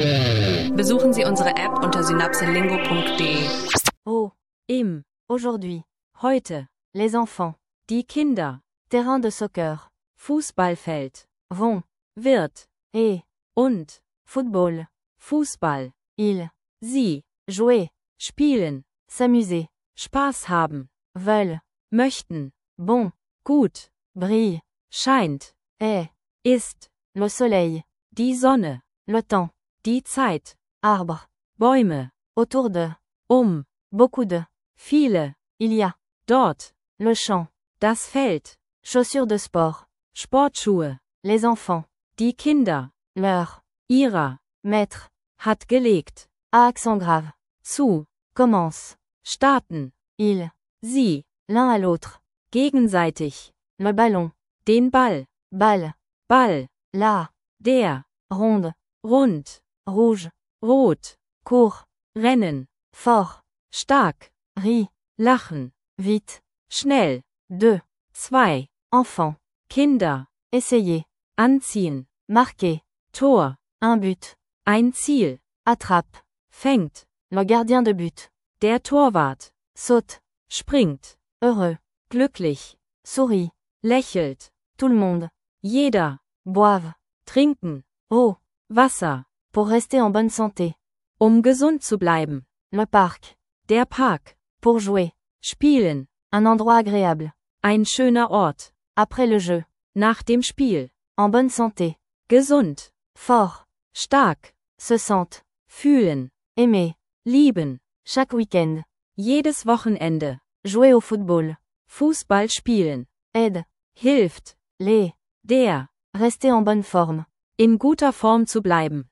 Besuchen Sie unsere App unter synapselingo.de. Oh, aujourd'hui, heute, les enfants, die Kinder, terrain de soccer, Fußballfeld, vont, wird, und, football, Fußball, sie, jouer, spielen, s'amuser, Spaß haben, veulent, möchten, bon, gut, brille, scheint, ist, le soleil, die Sonne, le temps, die Zeit, arbre, Bäume, autour de, beaucoup de, viele, il y a, dort, le champ, das Feld, chaussures de sport, Sportschuhe, les enfants, die Kinder, leur, ihrer, maître, hat gelegt, à accent grave, zu, commence, starten, il, sie, l'un à l'autre, gegenseitig, le ballon, den Ball, balle, Ball, la, der, ronde, rund, rouge, rot, court, rennen, fort, stark, rit, lachen, vite, schnell, deux, zwei, enfants, Kinder, essayer, anziehen, marquer, Tor, un but, ein Ziel, attrape, fängt, le gardien de but, der Torwart, saute, springt, heureux, glücklich, sourit, lächelt, tout le monde, jeder, boive, trinken, eau, Wasser, pour rester en bonne santé, gesund zu bleiben, le parc, der Park, pour jouer, spielen, un endroit agréable, ein schöner Ort, après le jeu, nach dem Spiel, en bonne santé, gesund, fort, stark, se sentent, fühlen, aimer, lieben, chaque week-end, jedes Wochenende, jouer au football, Fußball spielen, aide, hilft, der, rester en bonne forme, in guter Form zu bleiben,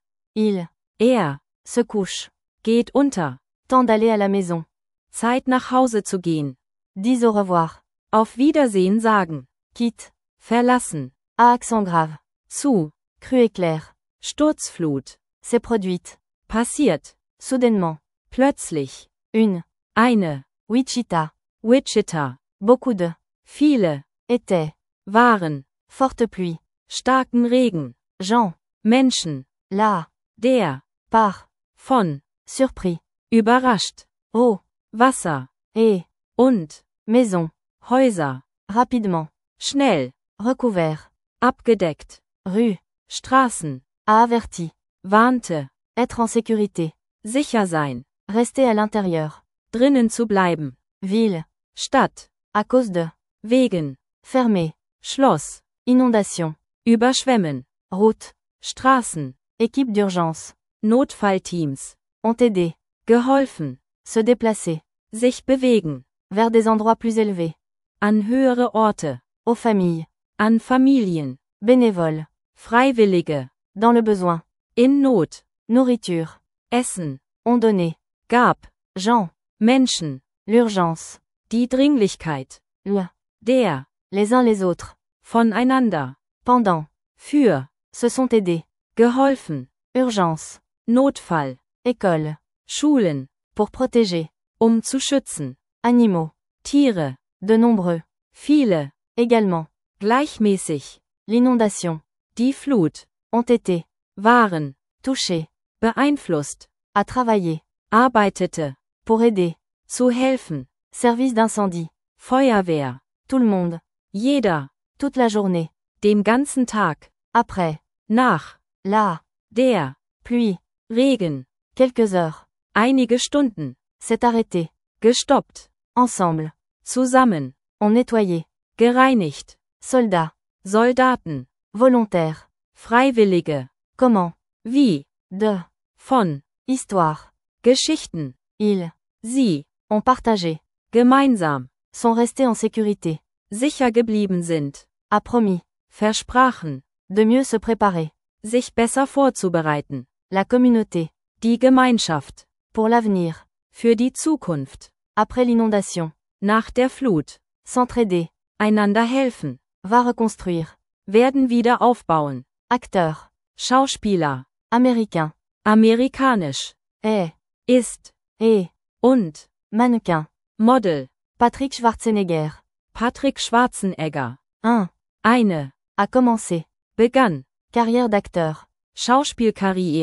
er, se couche, geht unter, temps d'aller à la maison, Zeit nach Hause zu gehen, dis au revoir, auf Wiedersehen sagen, quitte, verlassen, à accent grave, zu, cru éclair, Sturzflut, s'est produite, passiert, soudainement, plötzlich, eine, Wichita, beaucoup de, viele, étaient, waren, forte pluie, starken Regen, Jean, Menschen, la, der, par, von, surpris, überrascht, eau, Wasser, und, maison, Häuser, rapidement, schnell, recouvert, abgedeckt, rue, Straßen, a averti, warnte, être en sécurité, sicher sein, rester à l'intérieur, drinnen zu bleiben, ville, Stadt, à cause de, wegen, fermé, Schloss, inondation, überschwemmen, route, Straßen, équipe d'urgence, Notfallteams, ont aidé, geholfen, se déplacer, sich bewegen, vers des endroits plus élevés, an höhere Orte, aux familles, an Familien, bénévoles, Freiwillige, dans le besoin, in Not, nourriture, Essen, ont donné, gab, Jean, Menschen, l'urgence, die Dringlichkeit, der, les uns les autres, voneinander, pendant, für, se sont aidés, geholfen, urgence, Notfall, école, Schulen, pour protéger, zu schützen, animaux, Tiere, de nombreux, viele, également, gleichmäßig, l'inondation, die Flut, ont été, waren, touchés, beeinflusst, à travailler, arbeitete, pour aider, zu helfen, service d'incendie, Feuerwehr, tout le monde, jeder, toute la journée, den ganzen Tag, après, nach, la, der, pluie, Regen, quelques heures, einige Stunden, s'est arrêté, gestoppt, ensemble, zusammen, ont nettoyé, gereinigt, soldats, Soldaten, volontaires, Freiwillige, comment, wie, de, von, histoire, Geschichten, sie, ont partagé, gemeinsam, sont restés en sécurité, sicher geblieben sind, a promis, versprachen, de mieux se préparer, sich besser vorzubereiten, la communauté, die Gemeinschaft, pour l'avenir, für die Zukunft, après l'inondation, nach der Flut, s'entraider, einander helfen, va reconstruire, werden wieder aufbauen, acteur, Schauspieler, américain, amerikanisch, ist, und, mannequin, Model, Patrick Schwarzenegger, Patrick Schwarzenegger, eine, a commencé, begann, carrière d'acteur, Schauspielkarriere,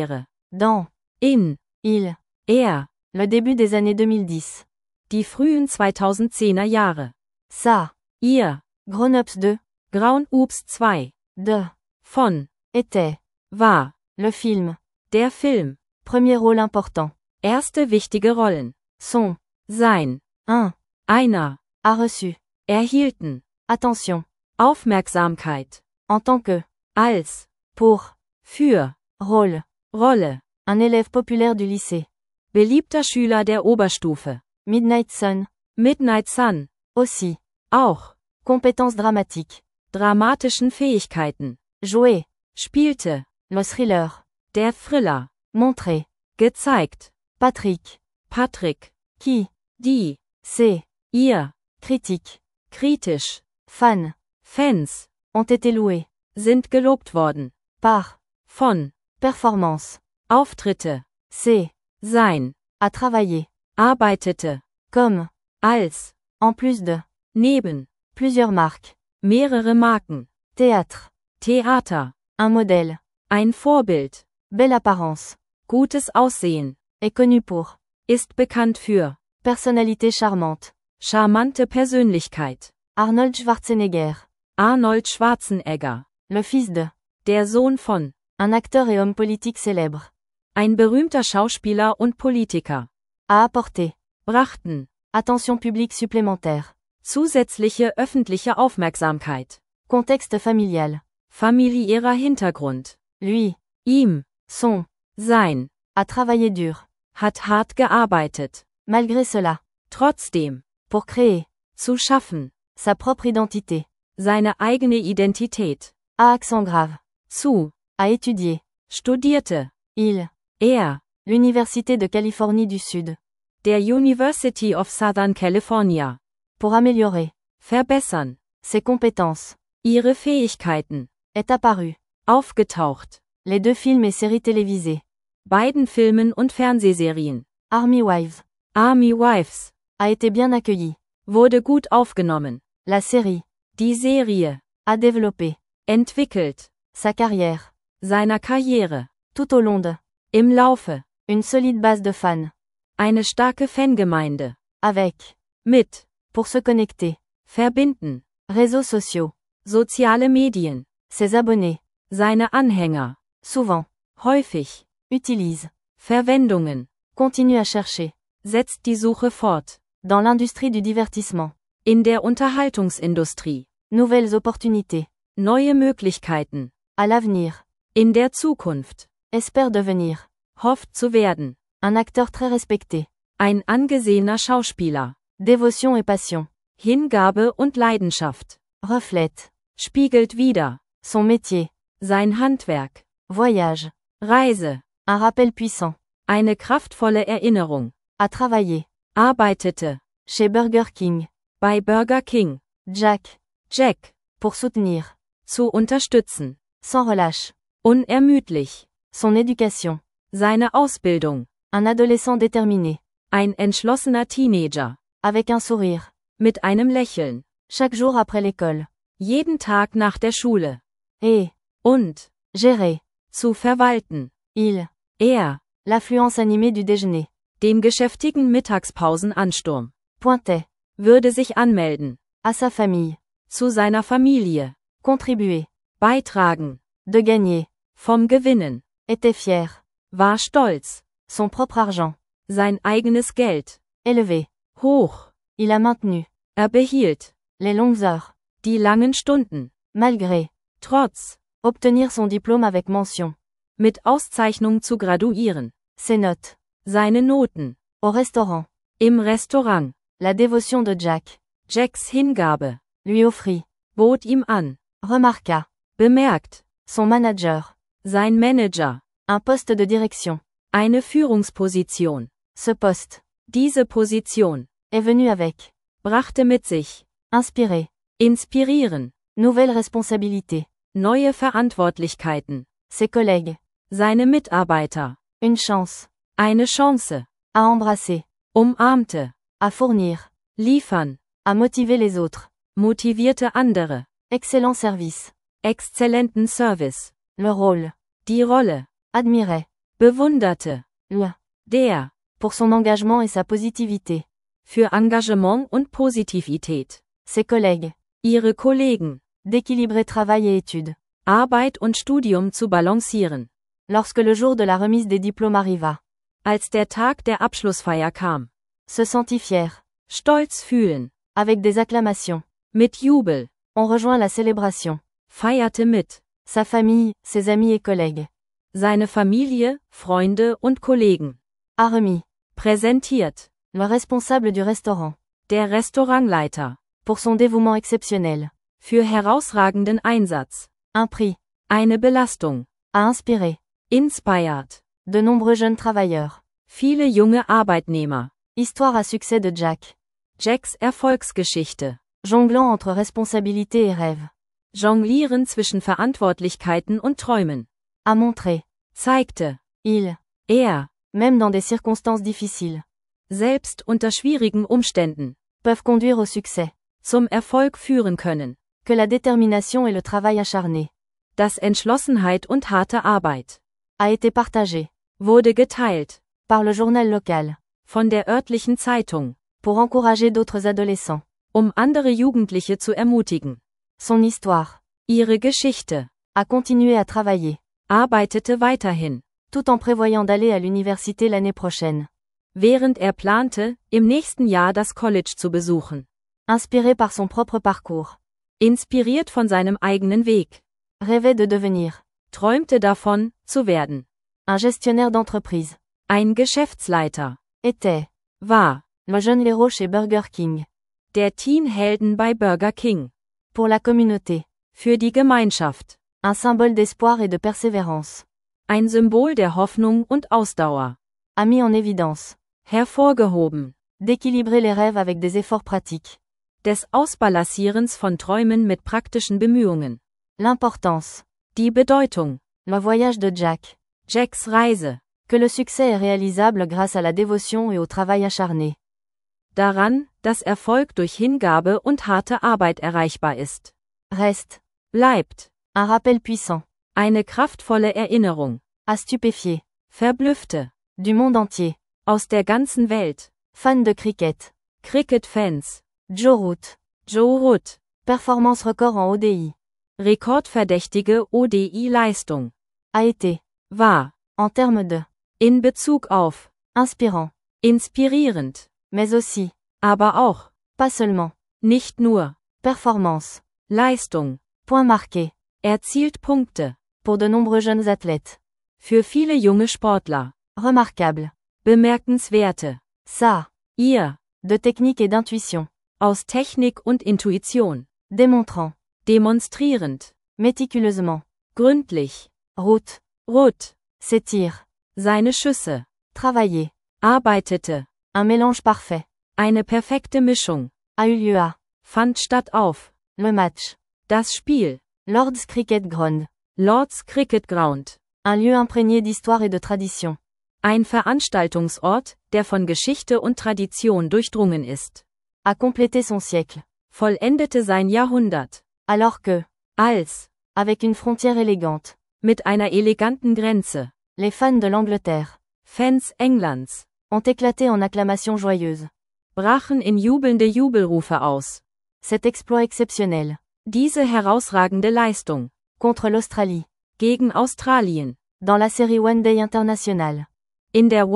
Dans. In. Il. Er. Le début des années 2010. Die frühen 2010er Jahre. Ça. Ihr. Grown-ups 2. Grown-ups 2. De. Von. Était. War. Le film. Der Film. Premier rôle important. Erste wichtige Rollen. Son. Sein. Un. Einer. A reçu. Erhielten. Attention. Aufmerksamkeit. En tant que. Als. Pour. Für. Rôle. Rolle. Un élève populaire du lycée. Beliebter Schüler der Oberstufe. Midnight Sun. Midnight Sun. Aussi. Auch. Compétences dramatiques. Dramatischen Fähigkeiten. Jouer. Spielte. Le thriller. Der Thriller. Montrer. Gezeigt. Patrick. Patrick. Qui. Die. C'est. Ihr. Critique. Kritisch. Fan. Fans. Ont été loués. Sind gelobt worden. Par. Von. Performance. Auftritte. C'est. Sein. A travailler. Arbeitete. Comme. Als. En plus de. Neben. Plusieurs marques. Mehrere Marken. Théâtre. Theater. Un modèle. Ein Vorbild. Belle apparence. Gutes Aussehen. Est connu pour. Ist bekannt für. Personnalité charmante. Charmante Persönlichkeit. Arnold Schwarzenegger. Arnold Schwarzenegger. Le fils de. Der Sohn von. Un acteur et homme politique célèbre. Ein berühmter Schauspieler und Politiker. A apporter. Brachten. Attention publique supplémentaire. Zusätzliche öffentliche Aufmerksamkeit. Contexte familial. Familiärer Hintergrund. Lui. Ihm. Son. Sein. A travaillé dur. Hat hart gearbeitet. Malgré cela. Trotzdem. Pour créer. Zu schaffen. Sa propre identité. Seine eigene Identität. A accent grave. Zu. A étudier. Studierte. Il. Er. L'Université de Californie du Sud. Der University of Southern California. Pour améliorer. Verbessern. Ses compétences. Ihre Fähigkeiten. Est apparu. Aufgetaucht. Les 2 films et séries télévisées. Beiden Filmen und Fernsehserien. Army Wives. Army Wives. A été bien accueilli. Wurde gut aufgenommen. La série. Die Serie. A développé. Entwickelt. Sa carrière. Seiner Karriere. Tout au long de. Im Laufe. Une solide base de fans. Eine starke Fangemeinde. Avec. Mit. Pour se connecter. Verbinden. Réseaux sociaux. Soziale Medien. Ses abonnés. Seine Anhänger. Souvent. Häufig. Utilise. Verwendungen. Continue à chercher. Setzt die Suche fort. Dans l'industrie du divertissement. In der Unterhaltungsindustrie. Nouvelles opportunités. Neue Möglichkeiten. À l'avenir. In der Zukunft. Espère devenir. Hofft zu werden. Un acteur très respecté. Ein angesehener Schauspieler. Dévotion et passion. Hingabe und Leidenschaft. Reflète. Spiegelt wider. Son métier. Sein Handwerk. Voyage. Reise. Un rappel puissant. Eine kraftvolle Erinnerung. A travailler. Arbeitete. Chez Burger King. Bei Burger King. Jack. Jack. Pour soutenir. Zu unterstützen. Sans relâche. Unermüdlich. Son éducation. Seine Ausbildung. Un adolescent déterminé. Ein entschlossener Teenager. Avec un sourire. Mit einem Lächeln. Chaque jour après l'école. Jeden Tag nach der Schule. Et. Und. Gérer. Zu verwalten. Il. Er. L'affluence animée du déjeuner. Den geschäftigen Mittagspausenansturm. Pointait. Würde sich anmelden. À sa famille. Zu seiner Familie. Contribuer. Beitragen. De gagner. Vom Gewinnen. Était fier. War stolz. Son propre argent. Sein eigenes Geld. Élevé. Hoch. Il a maintenu. Behielt. Les longues heures. Die langen Stunden. Malgré. Trotz. Obtenir son diplôme avec mention. Mit Auszeichnung zu graduieren. Ses notes. Seine Noten. Au restaurant. Im Restaurant. La dévotion de Jack. Jacks Hingabe. Lui offrit. Bot ihm an. Remarqua. Bemerkt. Son manager. Sein Manager. Un poste de direction. Eine Führungsposition. Ce poste. Diese Position. Est venu avec. Brachte mit sich. Inspirer. Inspirieren. Nouvelle responsabilité. Neue Verantwortlichkeiten. Ses collègues. Seine Mitarbeiter. Une chance. Eine Chance. À embrasser. Umarmte. À fournir. Liefern. À motiver les autres. Motivierte andere. Excellent service. Exzellenten Service. Le rôle. Die Rolle. Admirait. bewunderte, der, pour son engagement et sa positivité. für Engagement und Positivität, Ses collègues, ihre Kollegen, d'équilibrer travail et études. Arbeit und Studium zu balancieren. Lorsque le jour de la remise des diplômes arriva, Als der Tag der Abschlussfeier kam, se sentit fier, stolz fühlen, avec des acclamations. mit Jubel, On rejoint la célébration. feierte mit, Sa famille, ses amis et collègues. seine Familie, Freunde und Kollegen, A remis. präsentiert, Le responsable du restaurant. der Restaurantleiter, Pour son dévouement exceptionnel. für herausragenden Einsatz, Un prix. eine Belastung, A inspiré. inspired, De nombreux jeunes travailleurs. viele junge Arbeitnehmer, Histoire à succès de Jack. Jacks Erfolgsgeschichte, Jonglant entre responsabilité et rêve. Jonglieren zwischen Verantwortlichkeiten und Träumen, A montré. zeigte, Il. Même dans des circonstances difficiles. selbst unter schwierigen Umständen, Peuvent conduire au succès. zum Erfolg führen können, Que la détermination et le travail acharné. dass Entschlossenheit und harte Arbeit, A été partagé. wurde geteilt, Par le journal local. von der örtlichen Zeitung, Pour encourager d'autres adolescents. andere Jugendliche zu ermutigen. Son histoire. Ihre Geschichte, A continué à travailler. arbeitete weiterhin, Tout en prévoyant d'aller à l'université l'année prochaine. während plante, im nächsten Jahr das College zu besuchen. Inspiré par son propre parcours. Inspiriert von seinem eigenen Weg, Rêvait de devenir. träumte davon, zu werden. Un gestionnaire d'entreprise. Ein Geschäftsleiter, Était. war, Le jeune héros chez Burger King. der Teenhelden bei Burger King. Pour la communauté. Für die Gemeinschaft. Un symbole d'espoir et de persévérance. Ein Symbol der Hoffnung und Ausdauer. A mis en évidence. Hervorgehoben. D'équilibrer les rêves avec des efforts pratiques. Des Ausbalancierens von Träumen mit praktischen Bemühungen. L'importance. Die Bedeutung. Le voyage de Jack. Jacks Reise. Que le succès est réalisable grâce à la dévotion et au travail acharné. Daran, dass Erfolg durch Hingabe und harte Arbeit erreichbar ist. Reste. Bleibt. Un rappel puissant. Eine kraftvolle Erinnerung. A stupéfié. Verblüffte. Du monde entier. Aus der ganzen Welt. Fan de cricket. Cricket-Fans. Joe Root. Joe Root. Performance record en ODI. Rekordverdächtige ODI-Leistung. A été. War. En termes de. In Bezug auf. Inspirant. Inspirierend. Mais aussi. Aber auch. Pas seulement. Nicht nur. Performance. Leistung. Point marqué. Erzielt Punkte. Pour de nombreux jeunes athlètes. Für viele junge Sportler. Remarquable. Bemerkenswerte. Ça. Ihr. De technique et d'intuition. Aus Technik und Intuition. Démontrant. Demonstrierend. Méticuleusement. Gründlich. Route. Rot. Ses tirs. Seine Schüsse. Travailler. Arbeitete. Un mélange parfait. Eine perfekte Mischung. A eu lieu à. Fand statt auf. Le match. Das Spiel. Lord's Cricket Ground. Lord's Cricket Ground. Un lieu imprégné d'histoire et de tradition. Ein Veranstaltungsort, der von Geschichte und Tradition durchdrungen ist. A complété son siècle. Vollendete sein Jahrhundert. Alors que. Als. Avec une frontière élégante. Mit einer eleganten Grenze. Les fans de l'Angleterre. Fans Englands. Ont éclaté en acclamations joyeuses. Brachen in jubelnde Jubelrufe aus. Cet exploit exceptionnel. Diese herausragende Leistung. Contre l'Australie. Gegen Australien. Dans la série One Day International. In der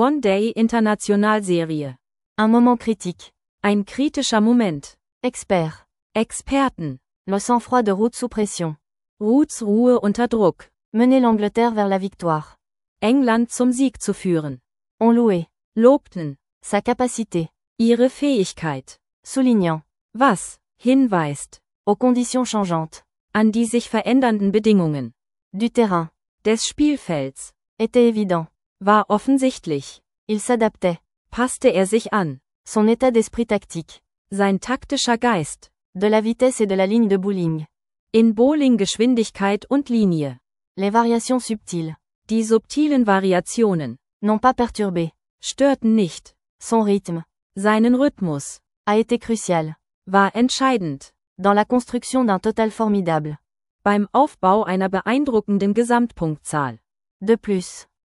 One-Day-Internationalserie. Un moment critique. Ein kritischer Moment. Expert. Experten. Le sang-froid de Root sous pression. Roots Ruhe unter Druck. Mener l'Angleterre vers la victoire. England zum Sieg zu führen. On louait. Lobten. Sa capacité. Ihre Fähigkeit. Soulignant. Was hinweist. Aux conditions changeantes. An die sich verändernden Bedingungen. Du terrain. Des Spielfelds. Était évident. War offensichtlich. Il s'adaptait. Passte er sich an. Son état d'esprit tactique. Sein taktischer Geist. De la vitesse et de la ligne de bowling. In Bowling Geschwindigkeit und Linie. Les variations subtiles. Die subtilen Variationen. N'ont pas perturbé. Störten nicht. Son rythme. Seinen Rhythmus. A été crucial. War entscheidend. Dans la construction d'un total formidable. Beim Aufbau einer beeindruckenden Gesamtpunktzahl. De plus.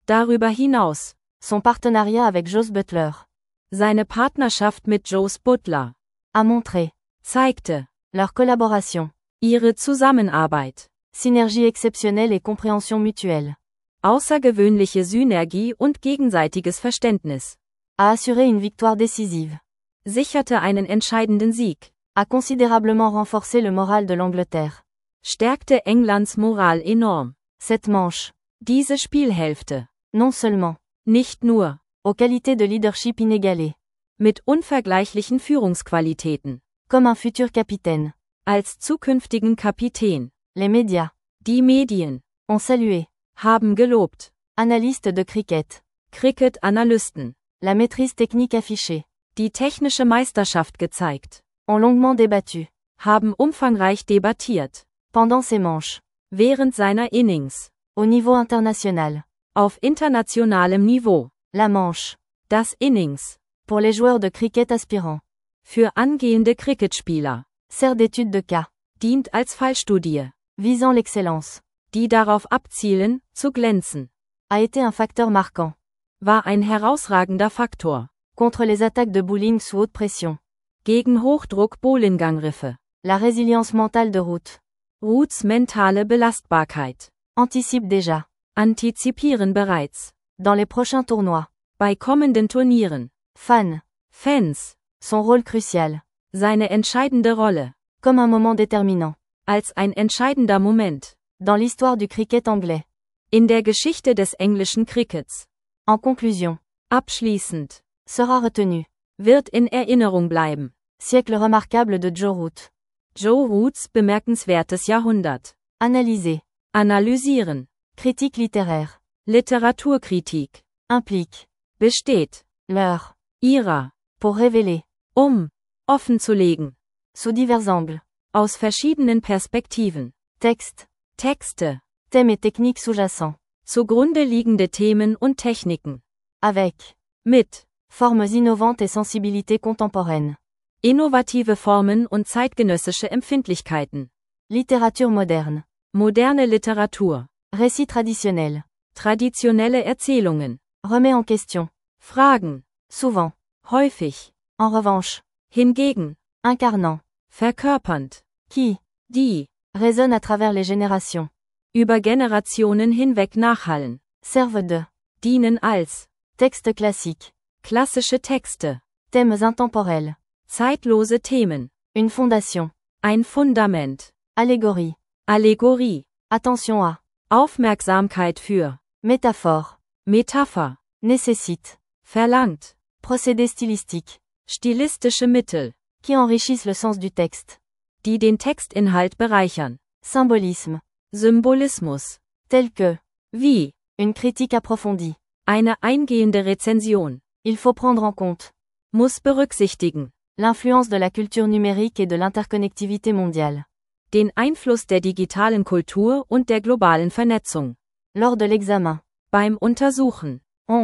Darüber hinaus, son partenariat avec Jos Buttler seine Partnerschaft mit Jos Buttler, a montré zeigte, leur collaboration, ihre Zusammenarbeit, synergie exceptionnelle et compréhension mutuelle, außergewöhnliche Synergie und gegenseitiges Verständnis, a assuré une victoire décisive, sicherte einen entscheidenden Sieg, a considérablement renforcé le moral de l'Angleterre. stärkte Englands Moral enorm. Cette manche, Diese Spielhälfte, non seulement, nicht nur, aux qualités de leadership inégalées, mit unvergleichlichen Führungsqualitäten, comme un futur capitaine, als zukünftigen Kapitän, les médias, die Medien, ont salué, haben gelobt, analystes de cricket, Cricket-Analysten, la maîtrise technique affichée, die technische Meisterschaft gezeigt, ont longuement débattu, haben umfangreich debattiert, pendant ces manches, während seiner Innings, au niveau international, auf internationalem Niveau, la manche, das Innings, pour les joueurs de cricket aspirants, für angehende Cricketspieler, sert d'étude de cas, dient als Fallstudie, visant l'excellence, die darauf abzielen, zu glänzen, a été un facteur marquant, war ein herausragender Faktor, contre les attaques de bowling sous haute pression, gegen Hochdruck-Bowlingangriffe, la résilience mentale de Root, Roots mentale Belastbarkeit, anticipe déjà, antizipieren bereits, dans les prochains tournois, bei kommenden Turnieren, Fans, son rôle crucial, seine entscheidende Rolle, comme un moment déterminant, als ein entscheidender Moment, dans l'histoire du cricket anglais. in der Geschichte des englischen Crickets. En conclusion, Abschließend, sera retenu, wird in Erinnerung bleiben, siècle remarquable de Joe Root, Joe Roots bemerkenswertes Jahrhundert, analyser, analysieren, critique littéraire, Literaturkritik, implique, besteht, leur, ihrer, pour révéler, offenzulegen, sous divers angles, aus verschiedenen Perspektiven, texte, Texte, thèmes et techniques sous-jacents, zugrunde liegende Themen und Techniken, avec, mit, formes innovantes et sensibilités contemporaines, innovative Formen und zeitgenössische Empfindlichkeiten, littérature moderne, moderne Literatur, récit traditionnel, traditionelle Erzählungen, remet en question, Fragen, souvent, häufig, en revanche, hingegen, incarnant, verkörpernd, qui, die, résonne à travers les générations, über Generationen hinweg nachhallen, servent de, dienen als, texte classique, klassische Texte, thèmes intemporels, zeitlose Themen, une fondation, ein Fundament, allégorie, Allegorie, attention à, Aufmerksamkeit für, métaphore, Metapher, nécessite, verlangt, procédés stylistiques, stilistische Mittel, qui enrichissent le sens du texte, die den Textinhalt bereichern, symbolisme, Symbolismus, tel que, wie, une critique approfondie, eine eingehende Rezension, il faut prendre en compte, muss berücksichtigen, l'influence de la culture numérique et de l'interconnectivité mondiale, den Einfluss der digitalen Kultur und der globalen Vernetzung, lors de l'examen, beim Untersuchen,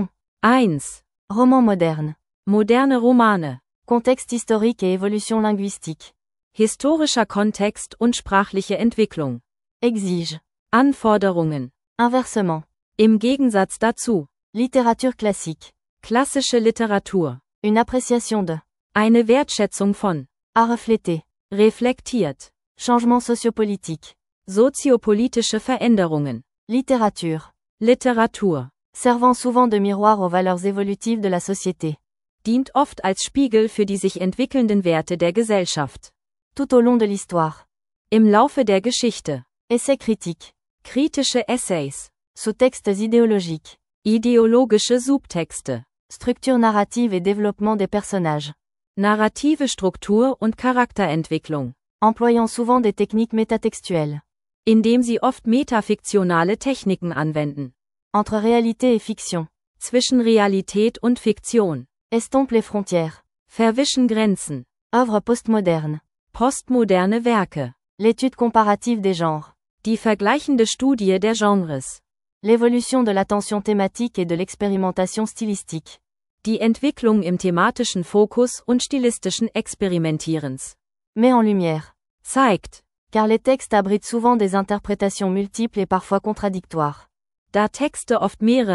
1. Roman moderne, moderne Romane, contexte historique et évolution linguistique, historischer Kontext und sprachliche Entwicklung, exige, Anforderungen, inversement, im Gegensatz dazu, littérature classique, klassische Literatur, une appréciation de, eine Wertschätzung von, à refléter, reflektiert, changement sociopolitique, soziopolitische Veränderungen, littérature, Literatur, servant souvent de miroir aux valeurs évolutives de la société, dient oft als Spiegel für die sich entwickelnden Werte der Gesellschaft, tout au long de l'histoire, im Laufe der Geschichte, essais critiques, kritische Essays, sous-textes idéologiques, ideologische Subtexte, structure narrative et développement des personnages, narrative Struktur und Charakterentwicklung, employant souvent des techniques métatextuelles, indem sie oft metafiktionale Techniken anwenden, entre réalité et fiction, zwischen Realität und Fiktion, estompe les frontières, verwischen Grenzen, œuvres postmodernes, postmoderne Werke, l'étude comparative des genres, die vergleichende Studie der Genres, l'évolution de l'attention thématique et de l'expérimentation stylistique, die Entwicklung im thematischen Fokus und stilistischen Experimentierens, met en lumière, zeigt, car les textes abritent souvent des interprétations multiples et parfois contradictoires, da Texte oft mehrere,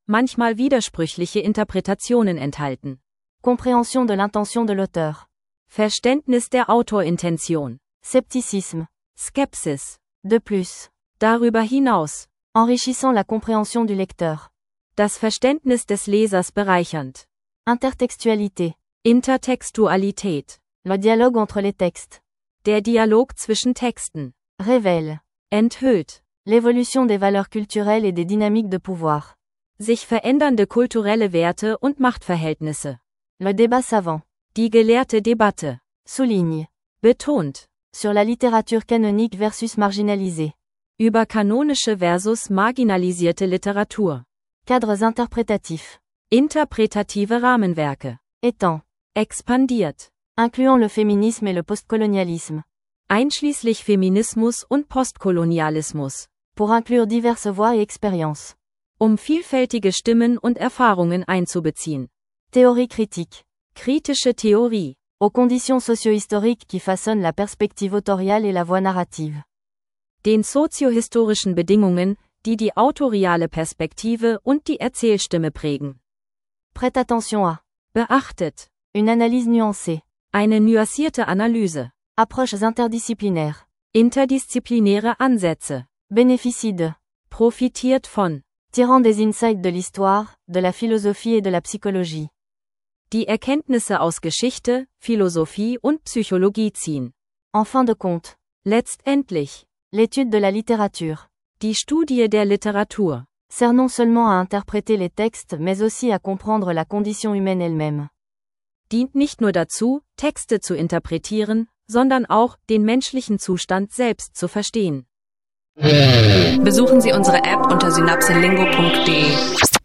manchmal widersprüchliche Interpretationen enthalten. Compréhension de l'intention de l'auteur. Verständnis der Autorintention. Scepticisme. Skepsis. De plus. Darüber hinaus. Enrichissant la compréhension du lecteur. Das Verständnis des Lesers bereichernd. Intertextualité. Intertextualität. Le dialogue entre les textes. Der Dialog zwischen Texten. Révèle. Enthüllt. L'évolution des valeurs culturelles et des dynamiques de pouvoir. Sich verändernde kulturelle Werte und Machtverhältnisse. Le débat savant. Die gelehrte Debatte. Souligne. Betont. Sur la littérature canonique versus marginalisée. Über kanonische versus marginalisierte Literatur. Cadres interprétatifs. Interpretative Rahmenwerke. Étant. Expandiert. Incluant le féminisme et le postcolonialisme. Einschließlich Feminismus und Postkolonialismus. Pour inclure diverses voix et expériences. Vielfältige Stimmen und Erfahrungen einzubeziehen. Théorie critique. Kritische Theorie. Aux conditions socio-historiques qui façonnent la perspective autoriale et la voix narrative. Den soziohistorischen Bedingungen, die die autoriale Perspektive und die Erzählstimme prägen. Prête attention à. Beachtet. Une analyse nuancée. Eine nuancierte Analyse. Approches interdisciplinaires. Interdisziplinäre Ansätze. Bénéficie de. Profitiert von. Tirant des insights de l'histoire, de la philosophie et de la psychologie. Die Erkenntnisse aus Geschichte, Philosophie und Psychologie ziehen. En fin de compte. Letztendlich. L'étude de la littérature. Die Studie der Literatur. Sert non seulement à interpréter les textes mais aussi à comprendre la condition humaine elle-même. Dient nicht nur dazu, Texte zu interpretieren, sondern auch, den menschlichen Zustand selbst zu verstehen. Besuchen Sie unsere App unter synapselingo.de.